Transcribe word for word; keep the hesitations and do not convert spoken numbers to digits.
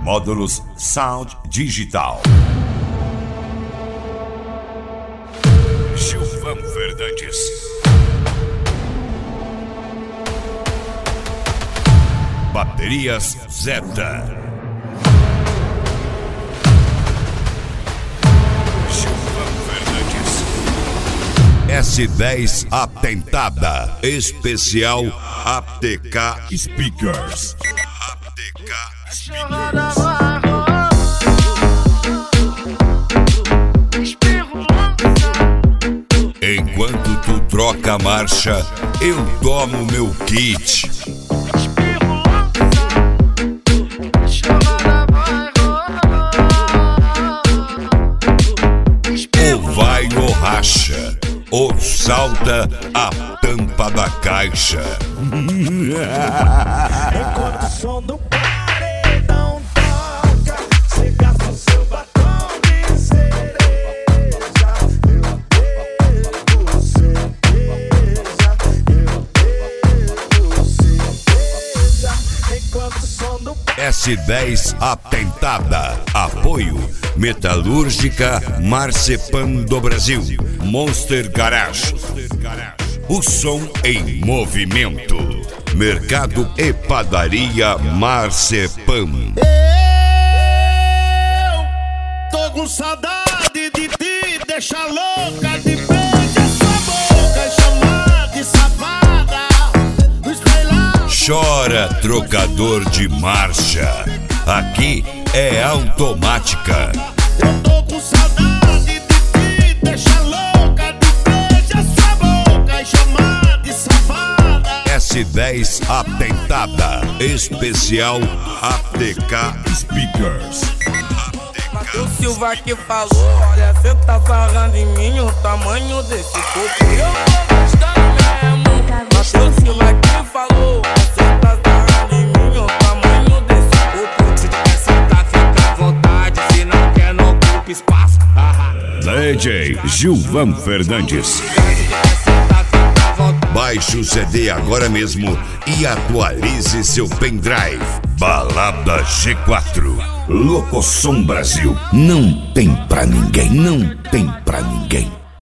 Módulos Sound Digital. Gilvan Fernandes. Baterias Zeta. Gilvan Fernandes. S dez Atentada. Especial A T K Speakers. A T K Speakers. Enquanto tu troca a marcha, eu tomo meu kit. Ou vai ou racha, ou salta a tampa da caixa. Enquanto o som do paredão toca, cê gasta o seu batom de cereja. Eu devo certeza, eu devo certeza. Enquanto o som do S dez Atentada. Apoio Metalúrgica Marcepan do Brasil. Monster Garage. O som em movimento. Mercado e Padaria Marcepan. Eu tô com saudade de te deixar louca, de beijar sua boca e chamar de safada. No espelhar Chora, trocador de marcha. Aqui é automática. eu tô com saudade de te deixar louca, de beijar sua boca e chamar de safada. S dez Atentada. Especial A T K Speakers. O Silva que falou, olha, cê tá sarrando em mim o tamanho desse corpo. Eu tô gostando mesmo. Mateus Silva que falou, cê tá sarrando em mim o tamanho desse corpo. Se quer sentar, fica à vontade. Se não quer, não ocupa espaço. D J Gilvan Fernandes. Baixe o C D agora mesmo e atualize seu pendrive. Balada G quatro. Locosom Brasil. Não tem pra ninguém, não tem pra ninguém.